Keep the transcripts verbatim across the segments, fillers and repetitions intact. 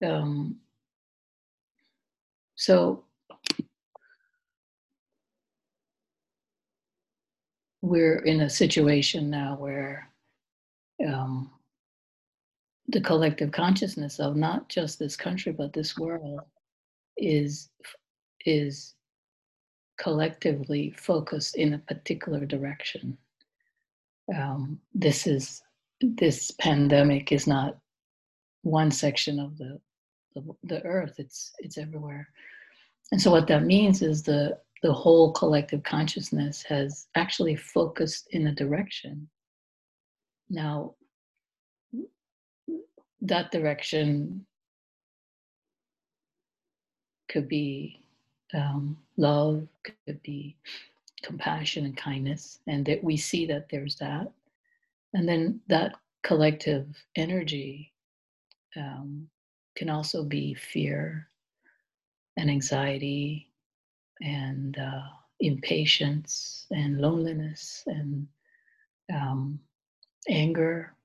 Um, so we're in a situation now where um, the collective consciousness of not just this country but this world is is collectively focused in a particular direction. Um, this is this pandemic is not one section of the, the the earth. It's it's everywhere. And so what that means is the the whole collective consciousness has actually focused in a direction. Now, that direction could be um, love, could be compassion and kindness, and that we see that there's that. And then that collective energy um, can also be fear and anxiety and uh, impatience and loneliness and um, anger.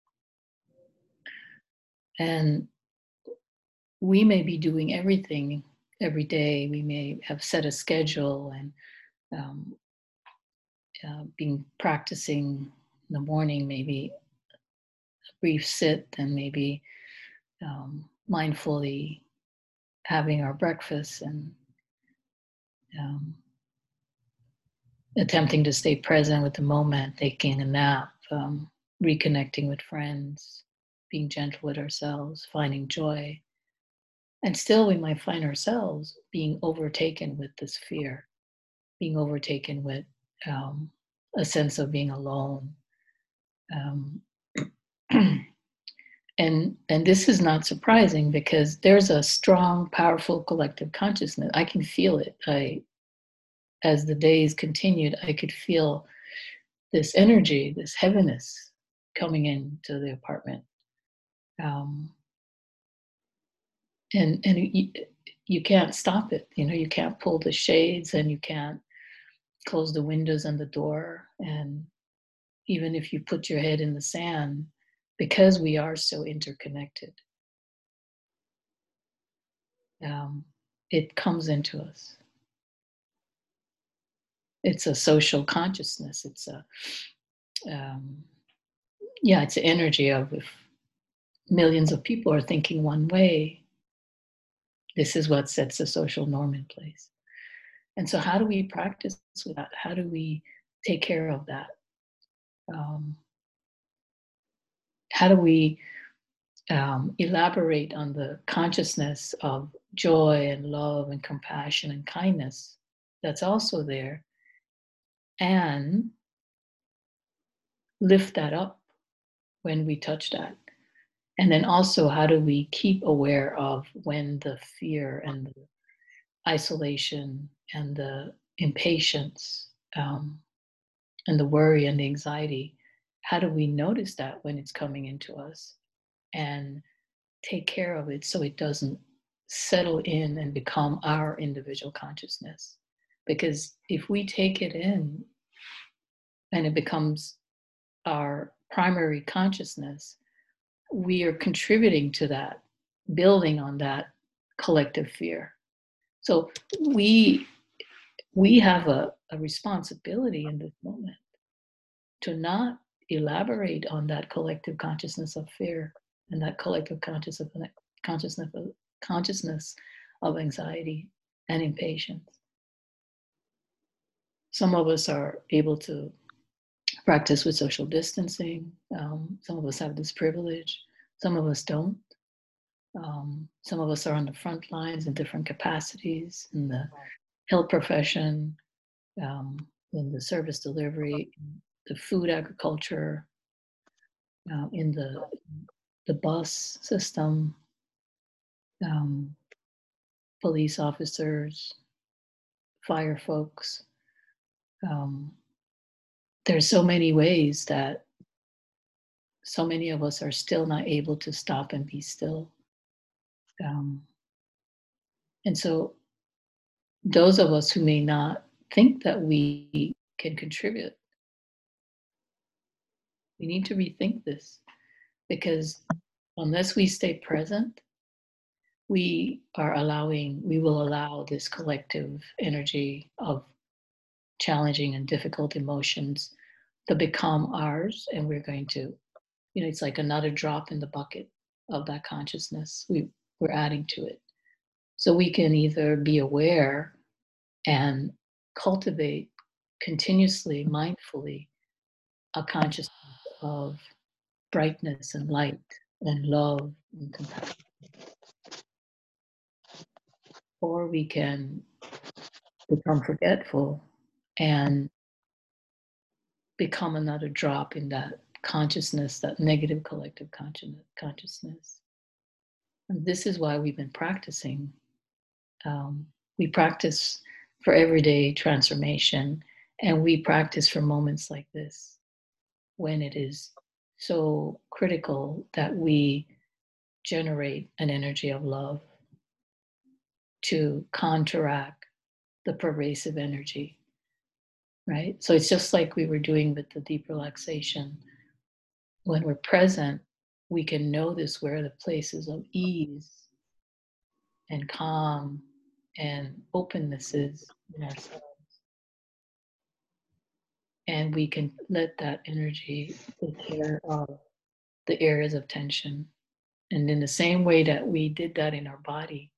And we may be doing everything every day. We may have set a schedule and um, uh, being practicing in the morning, maybe a brief sit, and maybe um, mindfully having our breakfast and um, attempting to stay present with the moment, taking a nap, um, reconnecting with friends, being gentle with ourselves, finding joy. And still, we might find ourselves being overtaken with this fear, being overtaken with um, a sense of being alone. Um, and and this is not surprising because there's a strong, powerful collective consciousness. I can feel it. I, as the days continued, I could feel this energy, this heaviness coming into the apartment. Um, and and you, you can't stop it. You know, you can't pull the shades and you can't close the windows and the door. And even if you put your head in the sand, because we are so interconnected, um, it comes into us. It's a social consciousness. It's a um, yeah, it's an energy of if millions of people are thinking one way, this is what sets the social norm in place. And so, how do we practice with that? How do we take care of that? Um, how do we um, elaborate on the consciousness of joy and love and compassion and kindness that's also there and lift that up when we touch that? And then also, how do we keep aware of when the fear and the isolation and the impatience um, and the worry and the anxiety, how do we notice that when it's coming into us and take care of it so it doesn't settle in and become our individual consciousness? Because if we take it in and it becomes our primary consciousness, we are contributing to that, building on that collective fear. So we we have a, a responsibility in this moment to not elaborate on that collective consciousness of fear and that collective consciousness of consciousness of, consciousness of anxiety and impatience. Some of us are able to practice with social distancing. Um, some of us have this privilege. Some of us don't. Um, some of us are on the front lines in different capacities in the health profession, um, in the service delivery, the food agriculture, uh, in the the bus system, um, police officers, fire folks. Um, there's so many ways that so many of us are still not able to stop and be still. Um, and so those of us who may not think that we can contribute, we need to rethink this because unless we stay present, we are allowing, we will allow this collective energy of challenging and difficult emotions to become ours. And we're going to, you know, it's like another drop in the bucket of that consciousness. We, we're adding to it. So we can either be aware and cultivate continuously, mindfully, a consciousness of brightness and light and love and compassion. Or we can become forgetful and become another drop in that consciousness, that negative collective consciousness. And this is why we've been practicing. Um, we practice for everyday transformation, and we practice for moments like this when it is so critical that we generate an energy of love to counteract the pervasive energy, right? So it's just like we were doing with the deep relaxation. When we're present, we can notice where the places of ease and calm and openness is in ourselves. And we can let that energy take care of the areas of tension. And in the same way that we did that in our body,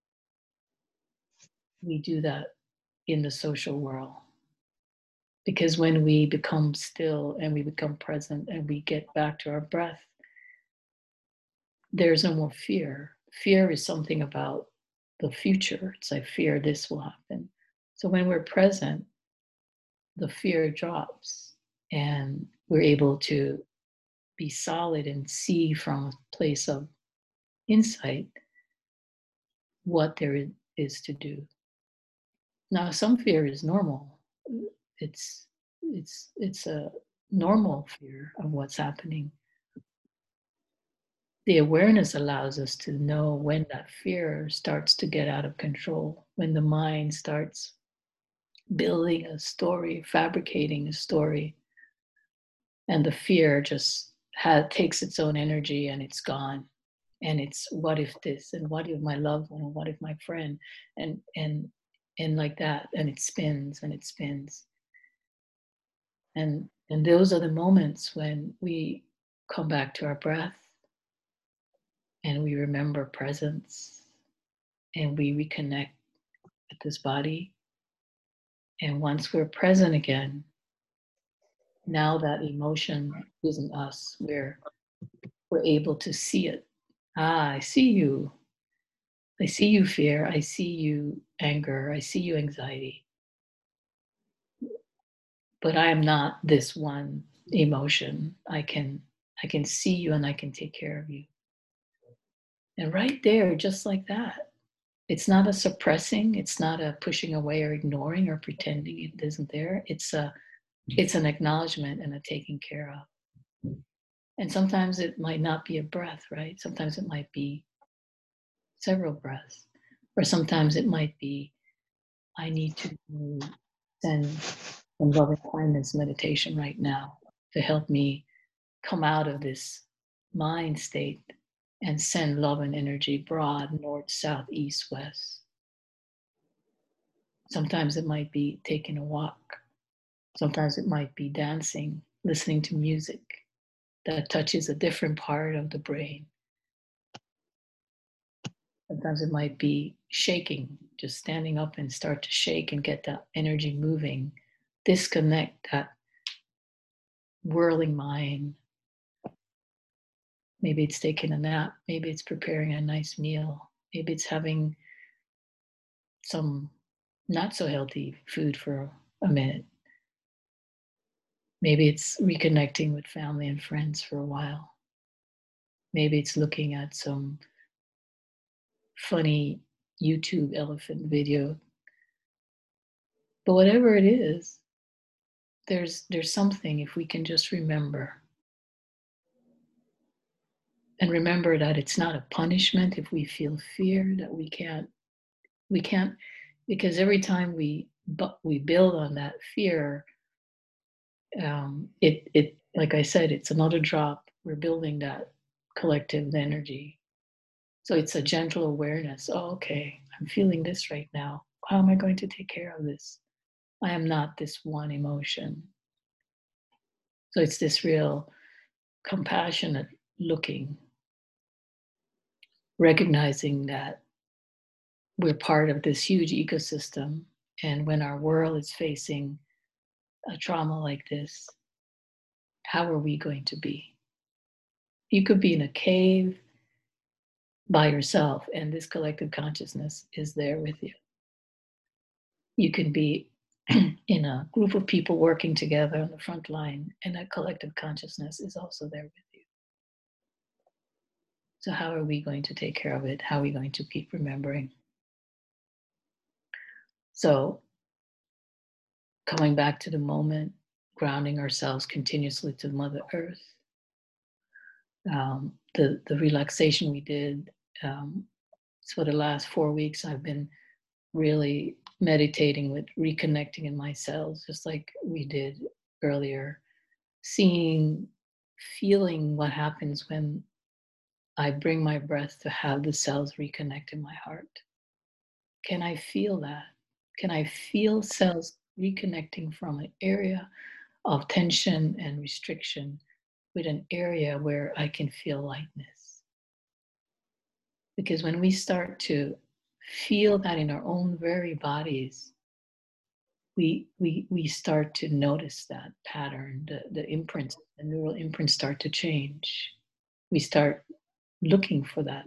we do that in the social world. Because when we become still and we become present and we get back to our breath, there's no more fear. Fear is something about the future. It's like fear this will happen. So when we're present, the fear drops and we're able to be solid and see from a place of insight what there is to do. Now, some fear is normal. It's it's it's a normal fear of what's happening. The awareness allows us to know when that fear starts to get out of control, when the mind starts building a story, fabricating a story, and the fear just has, takes its own energy and it's gone. And it's what if this, and what if my loved one, and what if my friend, and and and like that, and it spins and it spins. And and those are the moments when we come back to our breath and we remember presence and we reconnect with this body. And once we're present again, now that emotion isn't us, we're we're able to see it. Ah, I see you. I see you fear. I see you anger. I see you anxiety. But I am not this one emotion. I can I can see you and I can take care of you. And right there, just like that, it's not a suppressing, it's not a pushing away or ignoring or pretending it isn't there. It's a it's an acknowledgement and a taking care of. And sometimes it might not be a breath, right? Sometimes it might be several breaths. Or sometimes it might be, I need to send some loving kindness meditation right now to help me come out of this mind state and send love and energy broad, north, south, east, west. Sometimes it might be taking a walk. Sometimes it might be dancing, listening to music that touches a different part of the brain. Sometimes it might be shaking, just standing up and start to shake and get that energy moving. Disconnect that whirling mind. Maybe it's taking a nap. Maybe it's preparing a nice meal. Maybe it's having some not so healthy food for a minute. Maybe it's reconnecting with family and friends for a while. Maybe it's looking at some funny YouTube elephant video. But whatever it is, there's there's something if we can just remember. And remember that it's not a punishment if we feel fear, that we can't we can't because every time we but we build on that fear, um, it it like I said, it's another drop. We're building that collective energy. So it's a gentle awareness. Oh, okay, I'm feeling this right now. How am I going to take care of this? I am not this one emotion. So it's this real compassionate looking, recognizing that we're part of this huge ecosystem. And when our world is facing a trauma like this, how are we going to be? You could be in a cave by yourself, and this collective consciousness is there with you. You can be in a group of people working together on the front line, and that collective consciousness is also there with you. So, how are we going to take care of it? How are we going to keep remembering? So, coming back to the moment, grounding ourselves continuously to Mother Earth. Um, the, the relaxation we did, um, for the last four weeks, I've been really meditating with reconnecting in my cells, just like we did earlier, seeing, feeling what happens when I bring my breath to have the cells reconnect in my heart. Can I feel that? Can I feel cells reconnecting from an area of tension and restriction with an area where I can feel lightness? Because when we start to feel that in our own very bodies, we we we start to notice that pattern, the, the imprints, the neural imprints start to change. We start looking for that.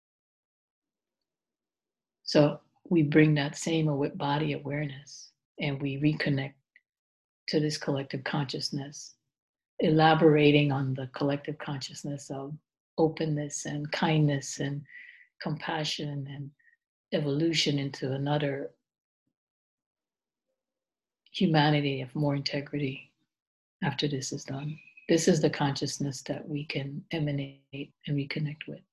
So we bring that same body awareness and we reconnect to this collective consciousness, elaborating on the collective consciousness of openness and kindness and compassion and evolution into another humanity of more integrity after this is done. This is the consciousness that we can emanate and reconnect with.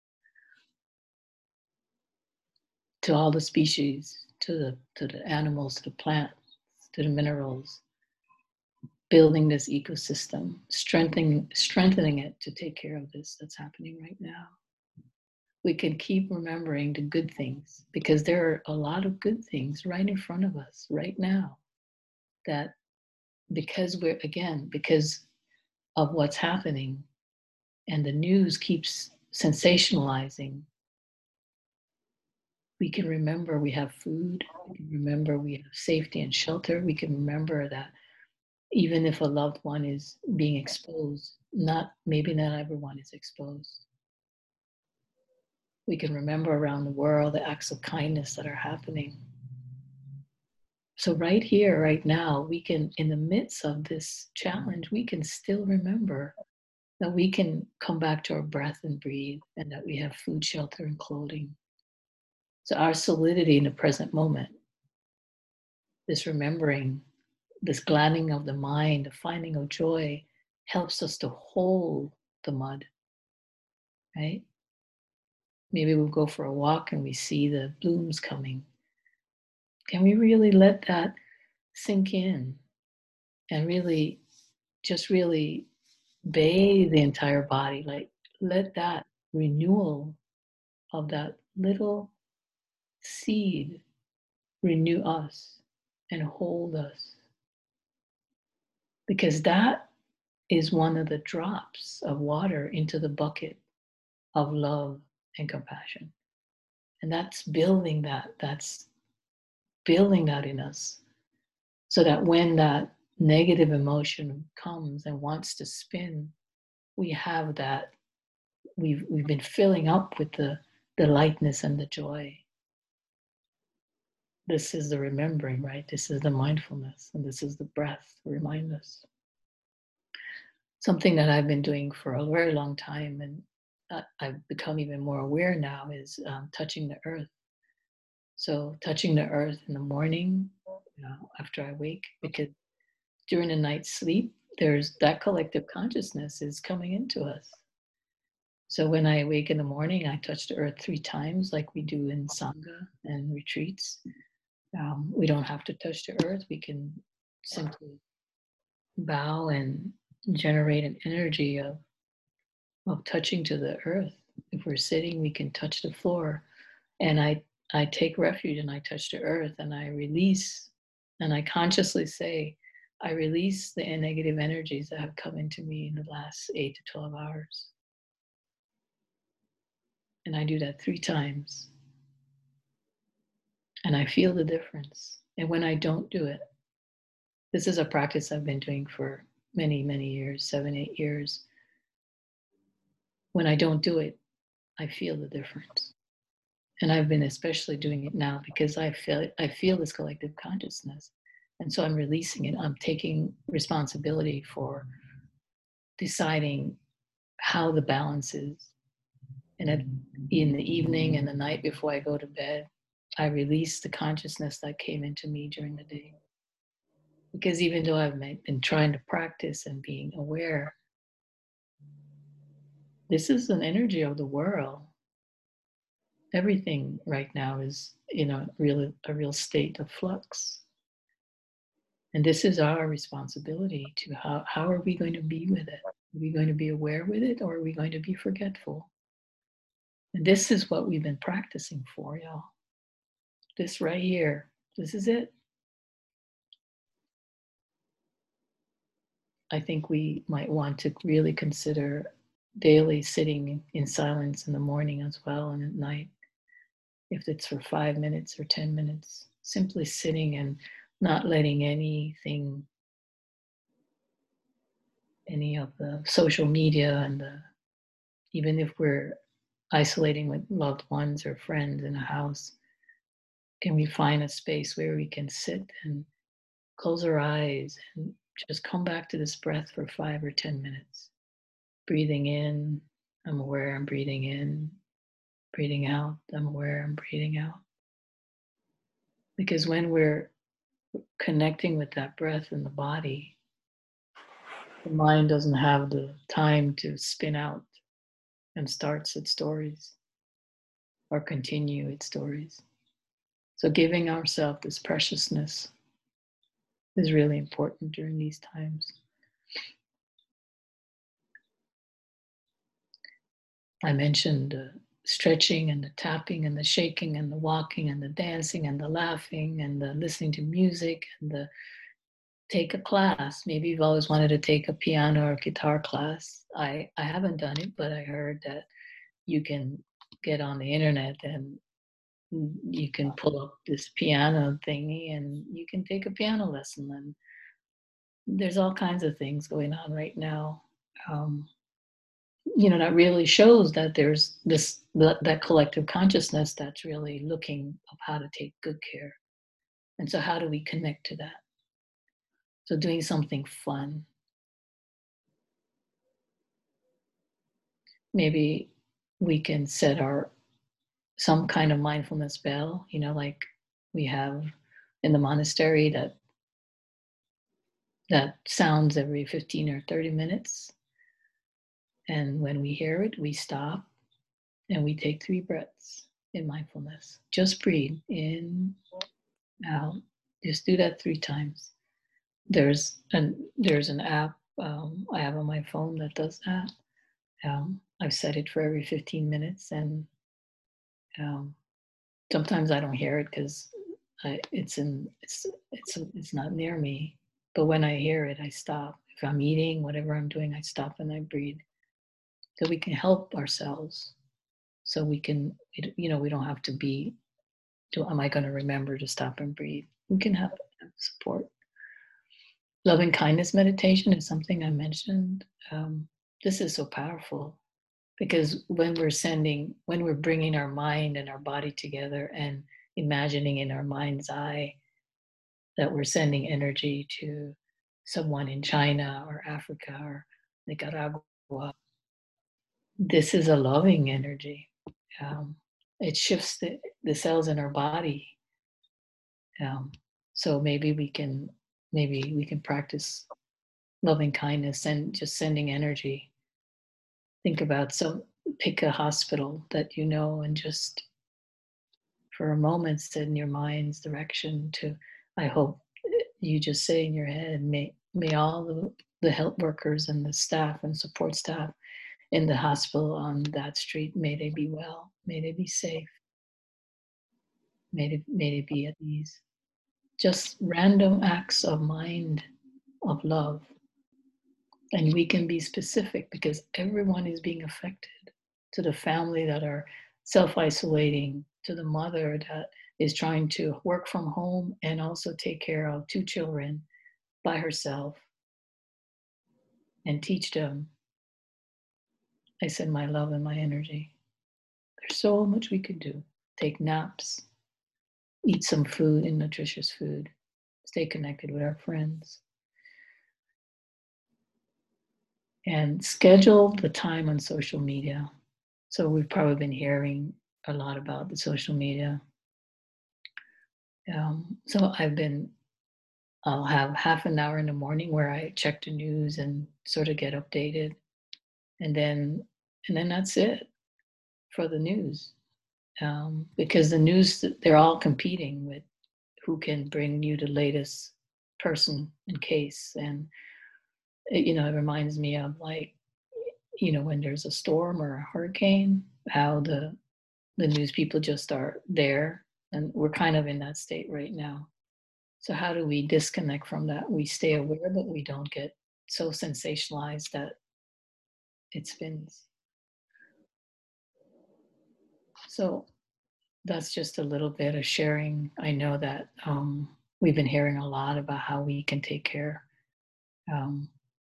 To all the species, to the to the animals, to the plants, to the minerals, building this ecosystem, strengthening strengthening it to take care of this that's happening right now. We can keep remembering the good things because there are a lot of good things right in front of us right now that, because we're, again, because of what's happening and the news keeps sensationalizing, we can remember we have food, we can remember we have safety and shelter, we can remember that even if a loved one is being exposed, not maybe not everyone is exposed. We can remember around the world the acts of kindness that are happening. So right here, right now, we can, in the midst of this challenge, we can still remember that we can come back to our breath and breathe, and that we have food, shelter, and clothing. So our solidity in the present moment, this remembering, this gladdening of the mind, the finding of joy, helps us to hold the mud, right? Maybe we'll go for a walk and we see the blooms coming. Can we really let that sink in and really, just really bathe the entire body? Like, let that renewal of that little seed renew us and hold us. Because that is one of the drops of water into the bucket of love and compassion. And that's building that, that's building that in us, so that when that negative emotion comes and wants to spin, we have that, we've we've been filling up with the, the lightness and the joy. This is the remembering, right? This is the mindfulness, and this is the breath to remind us. Something that I've been doing for a very long time, and I've become even more aware now, is um, touching the earth. So touching the earth in the morning, you know, after I wake, because during the night's sleep, there's that collective consciousness is coming into us. So when I wake in the morning, I touch the earth three times, like we do in Sangha and retreats. Um, we don't have to touch the earth. We can simply bow and generate an energy of, of touching to the earth if we're sitting, we can touch the floor. And I, I take refuge and I touch the earth and I release and I consciously say, I release the negative energies that have come into me in the last eight to twelve hours. And I do that three times. And I feel the difference. And when I don't do it, this is a practice I've been doing for many, many years, seven, eight years. When I don't do it, I feel the difference. And I've been especially doing it now because I feel I feel this collective consciousness. And so I'm releasing it. I'm taking responsibility for deciding how the balance is. And at, in the evening and the night before I go to bed, I release the consciousness that came into me during the day. Because even though I've been trying to practice and being aware, this is an energy of the world. Everything right now is in a real, a real state of flux. And this is our responsibility to how, how are we going to be with it? Are we going to be aware with it or are we going to be forgetful? And this is what we've been practicing for, y'all. This right here, this is it. I think we might want to really consider daily sitting in silence in the morning as well and at night. If it's for five minutes or ten minutes, simply sitting and not letting anything, any of the social media and the, even if we're isolating with loved ones or friends in a house, can we find a space where we can sit and close our eyes and just come back to this breath for five or ten minutes? Breathing in, I'm aware I'm breathing in. Breathing out, I'm aware I'm breathing out. Because when we're connecting with that breath in the body, the mind doesn't have the time to spin out and starts its stories or continue its stories. So giving ourselves this preciousness is really important during these times. I mentioned the stretching and the tapping and the shaking and the walking and the dancing and the laughing and the listening to music and the take a class. Maybe you've always wanted to take a piano or guitar class. I, I haven't done it, but I heard that you can get on the internet and you can pull up this piano thingy and you can take a piano lesson. And there's all kinds of things going on right now. Um, you know, that really shows that there's this, that, that collective consciousness that's really looking of how to take good care. And so how do we connect to that? So doing something fun. Maybe we can set our some kind of mindfulness bell, you know, like we have in the monastery that that sounds every fifteen or thirty minutes. And when we hear it, we stop and we take three breaths in mindfulness. Just breathe in, out. Just do that three times. There's an there's an app um, I have on my phone that does that. Um, I've set it for every fifteen minutes, and um, sometimes I don't hear it because it's in it's it's it's not near me. But when I hear it, I stop. If I'm eating, whatever I'm doing, I stop and I breathe. So we can help ourselves. So we can, you know, we don't have to be. Do, am I going to remember to stop and breathe? We can have support. Loving kindness meditation is something I mentioned. Um, this is so powerful because when we're sending, when we're bringing our mind and our body together and imagining in our mind's eye that we're sending energy to someone in China or Africa or Nicaragua, this is a loving energy. Um, it shifts the, the cells in our body. Um, so maybe we can, maybe we can practice loving kindness and just sending energy. Think about, so pick a hospital that you know and just for a moment send your mind's direction to, I hope you just say in your head, may, may all the, the health workers and the staff and support staff in the hospital on that street, may they be well, may they be safe, may they, may they be at ease. Just random acts of mind, of love. And we can be specific because everyone is being affected. To the family that are self-isolating, to the mother that is trying to work from home and also take care of two children by herself and teach them. I send my love and my energy. There's so much we could do. Take naps, eat some food and nutritious food, stay connected with our friends, and schedule the time on social media. So we've probably been hearing a lot about the social media. Um, so I've been, I'll have half an hour in the morning where I check the news and sort of get updated. And then, and then that's it for the news. Um, because the news, they're all competing with who can bring you the latest person and case. And, it, you know, it reminds me of like, you know, when there's a storm or a hurricane, how the the news people just are there, and we're kind of in that state right now. So how do we disconnect from that? We stay aware, but we don't get so sensationalized that it spins. So that's just a little bit of sharing. I know that um, we've been hearing a lot about how we can take care. Um,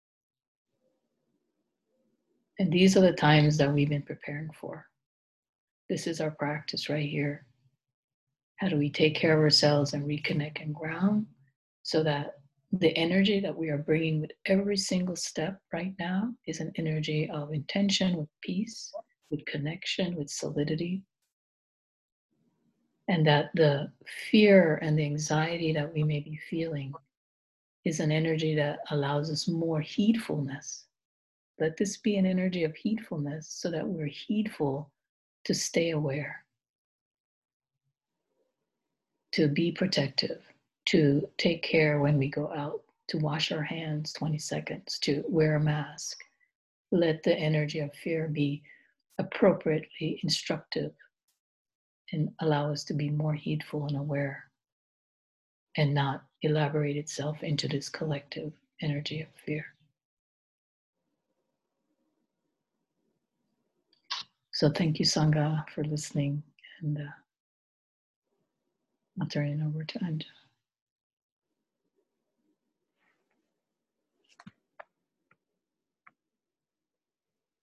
and these are the times that we've been preparing for. This is our practice right here. How do we take care of ourselves and reconnect and ground so that the energy that we are bringing with every single step right now is an energy of intention, with peace, with connection, with solidity. And that the fear and the anxiety that we may be feeling is an energy that allows us more heedfulness. Let this be an energy of heedfulness so that we're heedful to stay aware, to be protective, to take care when we go out, to wash our hands twenty seconds, to wear a mask. Let the energy of fear be appropriately instructive and allow us to be more heedful and aware and not elaborate itself into this collective energy of fear. So thank you, Sangha, for listening, and uh, I'll turn it over to Anja.